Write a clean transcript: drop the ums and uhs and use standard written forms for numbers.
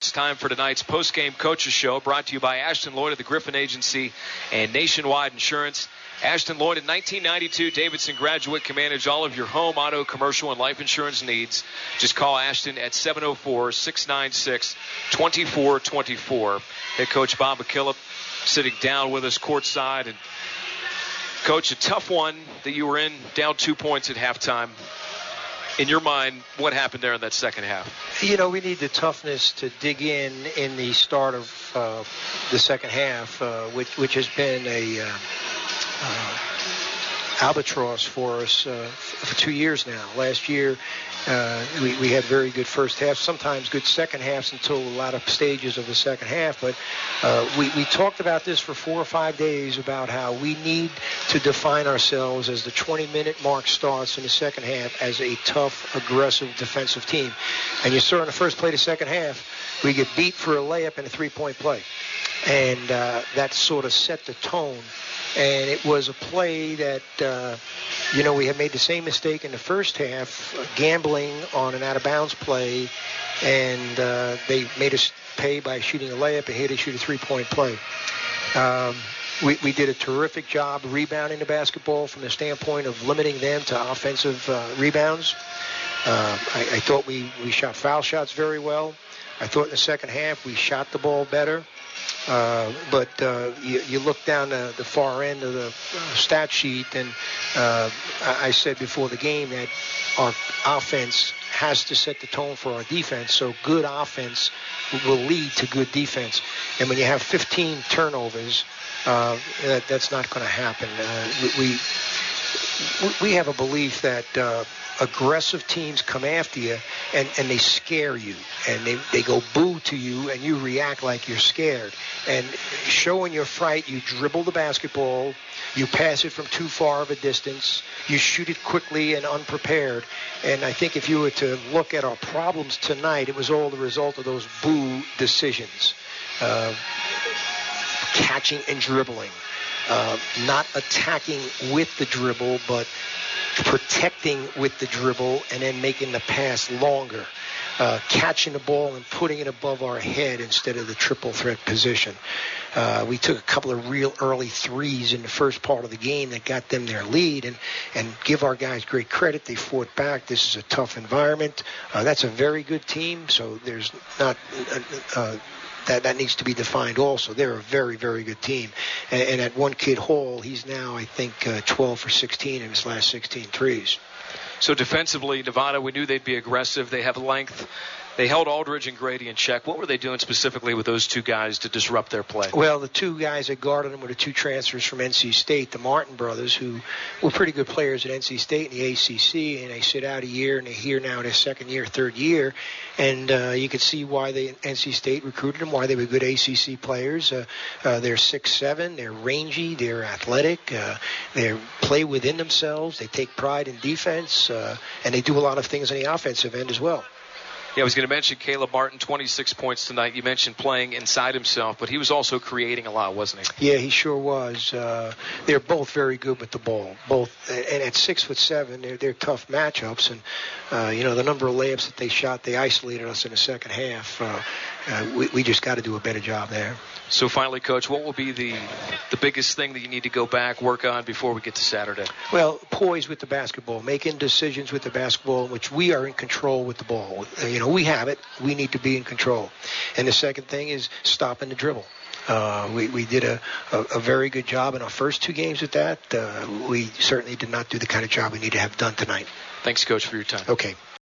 It's time for tonight's post-game coaches show, brought to you by Ashton Lloyd of the Griffin Agency and Nationwide Insurance. Ashton Lloyd, in 1992 Davidson graduate, can manage all of your home, auto, commercial, and life insurance needs. Just call Ashton at 704-696-2424. Head coach Bob McKillop sitting down with us courtside. And Coach, a tough one that you were in, down 2 points at halftime. In your mind, what happened there in that second half? You know, we need the toughness to dig in the start of the second half, which has been a albatross for us for 2 years now. Last year, we had very good first half, sometimes good second halves until a lot of stages of the second half. But we talked about this for 4 or 5 days about how we need to define ourselves as the 20-minute mark starts in the second half as a tough, aggressive defensive team. And you saw in the first play of the second half, we get beat for a layup and a three-point play. And that sort of set the tone. And it was a play that, we had made the same mistake in the first half, gambling on an out-of-bounds play, and they made us pay by shooting a layup, and here they shoot a three-point play. We did a terrific job rebounding the basketball from the standpoint of limiting them to offensive rebounds. I thought we shot foul shots very well. I thought in the second half we shot the ball better. But you look down the far end of the stat sheet, and I said before the game that our offense has to set the tone for our defense, so good offense will lead to good defense. And when you have 15 turnovers, that's not going to happen. We have a belief that aggressive teams come after you and they scare you, and they go boo to you, and you react like you're scared. And showing your fright, you dribble the basketball, you pass it from too far of a distance, you shoot it quickly and unprepared. And I think if you were to look at our problems tonight, it was all the result of those boo decisions. Catching and dribbling. Not attacking with the dribble, but protecting with the dribble and then making the pass longer. Catching the ball and putting it above our head instead of the triple threat position. We took a couple of real early threes in the first part of the game that got them their lead, and give our guys great credit. They fought back. This is a tough environment. That's a very good team, so there's not... That needs to be defined also. They're a very, very good team. And at one kid, Hall, he's now, I think, 12 for 16 in his last 16 threes. So defensively, Nevada, we knew they'd be aggressive. They have length. They held Aldridge and Grady in check. What were they doing specifically with those two guys to disrupt their play? Well, the two guys that guarded them were the two transfers from NC State, the Martin brothers, who were pretty good players at NC State and the ACC, and they sit out a year, and they're here now their second year, third year. And you could see why NC State recruited them, why they were good ACC players. They're 6'7", they're rangy, they're athletic, they play within themselves, they take pride in defense, and they do a lot of things on the offensive end as well. Yeah, I was going to mention Caleb Martin, 26 points tonight. You mentioned playing inside himself, but he was also creating a lot, wasn't he? Yeah, he sure was. They're both very good with the ball. Both, and at 6'7", they're tough matchups. And the number of layups that they shot, they isolated us in the second half. We just got to do a better job there. So finally, Coach, what will be the biggest thing that you need to go back, work on before we get to Saturday? Well, poise with the basketball, making decisions with the basketball, in which we are in control with the ball. We have it. We need to be in control. And the second thing is stopping the dribble. We did a very good job in our first two games with that. We certainly did not do the kind of job we need to have done tonight. Thanks, Coach, for your time. Okay.